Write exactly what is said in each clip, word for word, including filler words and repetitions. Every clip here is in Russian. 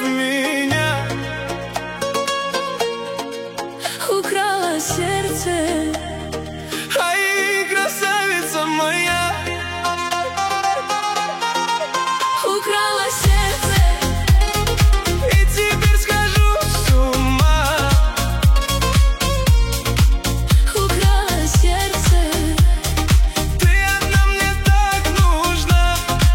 меня. Украла сердце, ай, красавица моя. украла сердце, И теперь схожу с ума. украла сердце. Ты одна мне так нужна.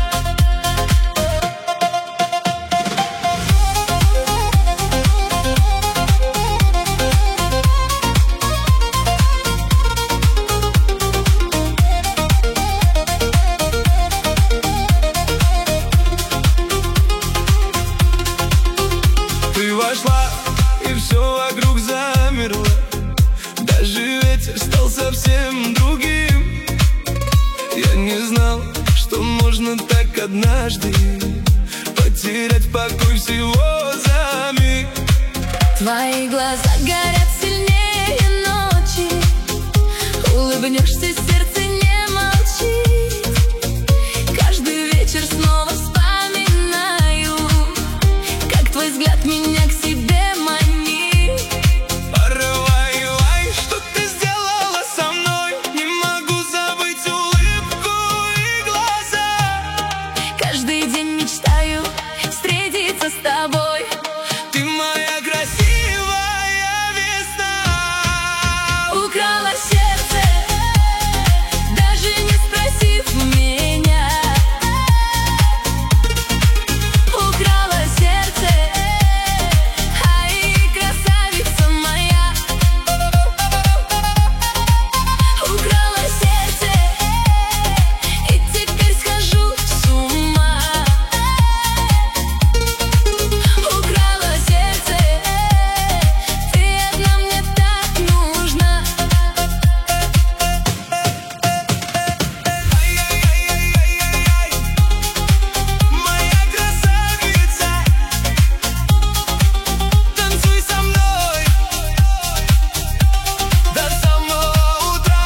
Ты вошла, и все вокруг замерло. Даже ветер стал совсем другим. Я не знал, что можно так однажды потерять покой всего за миг. Твои глаза горят сильнее ночи. Улыбнешься, сердце не молчит. Каждый вечер снова вспоминаю, как твой взгляд меня к себе манит. Порывай, ай, что ты сделала со мной? Не могу забыть улыбку и глаза. Каждый день мечтаю встретиться с тобой. Ты моя красивая весна. Украла сердце, даже не спросив меня. Украла сердце, ай, красавица моя. Украла сердце, и теперь схожу с ума. Украла сердце, ты одна мне так нужна. Ай-яй-яй-яй-яй-яй, моя красавица. Танцуй со мной до самого утра.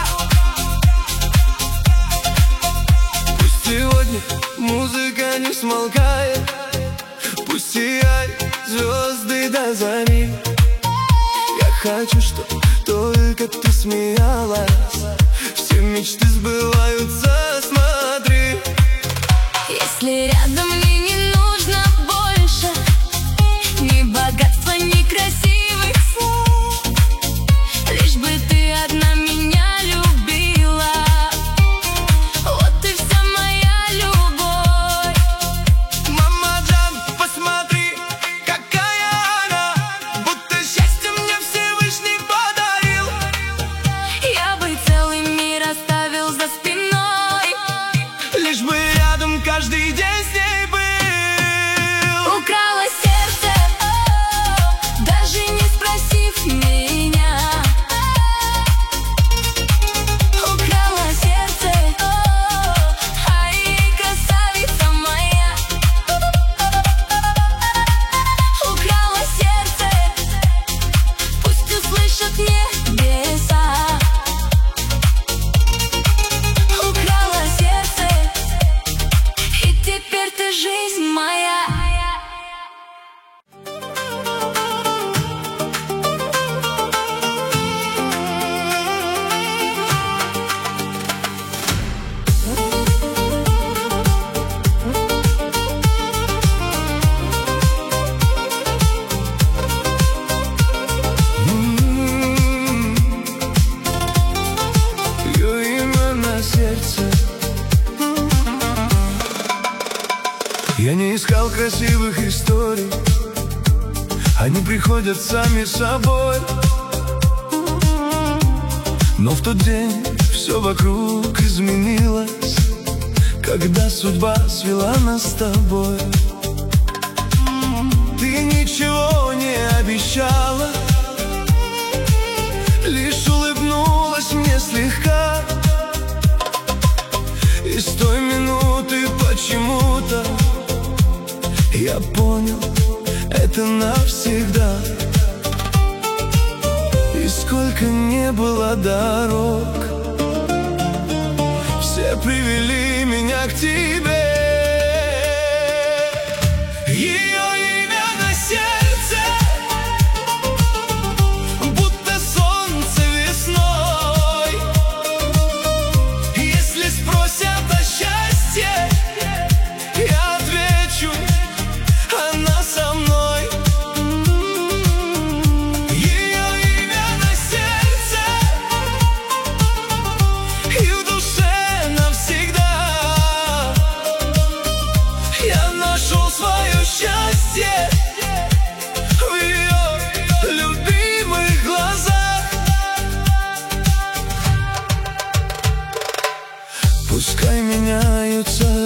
Пусть сегодня музыка не смолкает, пусть сияют звезды до зари. Я хочу, чтоб только ты смеялась. Все мечты сбываются, смотри. Если рядом мне не нужно больше ни богатства, ни красивых слов, лишь бы ты одна меня любила. Вот и вся моя любовь. Мама Джан, посмотри, какая она, будто счастье мне Всевышний подарил. Я бы целый мир оставил за спиной, Лишь бы рядом каждый день с ней был. украла сердце, даже не спросив меня. Украла сердце, ай, красавица моя. Украла сердце, пусть услышат небеса. Украла сердце, и теперь ты жизнь моя. Ее имя на сердце. Я не искал красивых историй, они приходят сами собой. Но в тот день все вокруг изменилось, когда судьба свела нас с тобой. Ты ничего не обещала, лишь улыбнулась мне слегка. И с той минуты почему-то я понял, это навсегда. И сколько не было дорог, все привели меня к тебе. Ее имя на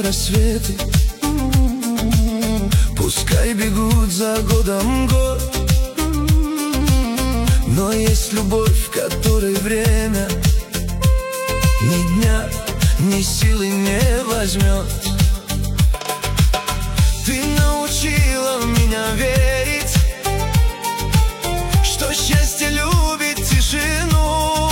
снится рассветы, пускай бегут за годом год. Но есть любовь, в которой время ни дня, ни силы не возьмет. Ты научила меня верить, что счастье любит тишину.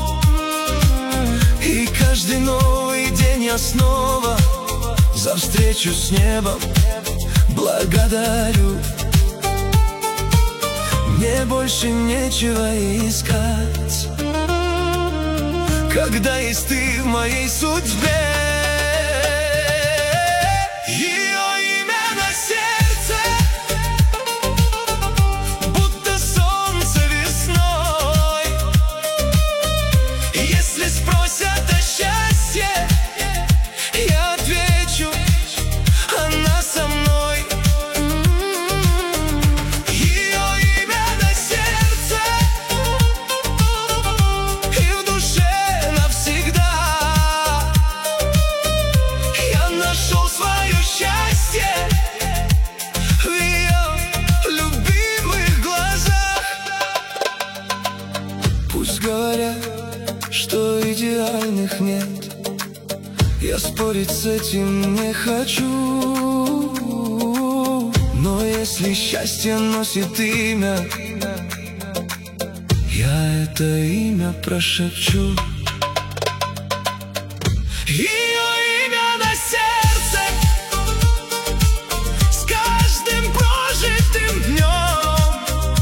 И каждый новый день я снова за встречу с небом благодарю. Мне больше нечего искать, когда есть ты в моей судьбе. Ее имя на сердце, будто солнце весной. Если спросят о счастье, я отвечу: она со мной. Пусть говорят, что идеальных нет, я спорить с этим не хочу. Но если счастье носит имя, я это имя прошепчу. Ее имя на сердце, с каждым прожитым днем,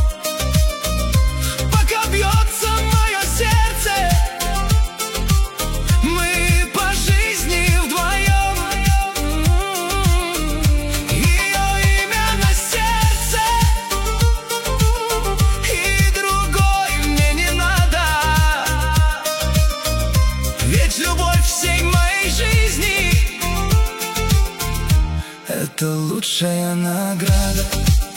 пока бьется мое сердце, мы по жизни вдвоем. Ее имя на сердце, и другой мне не надо, ведь любовь всей моей жизни — это лучшая награда.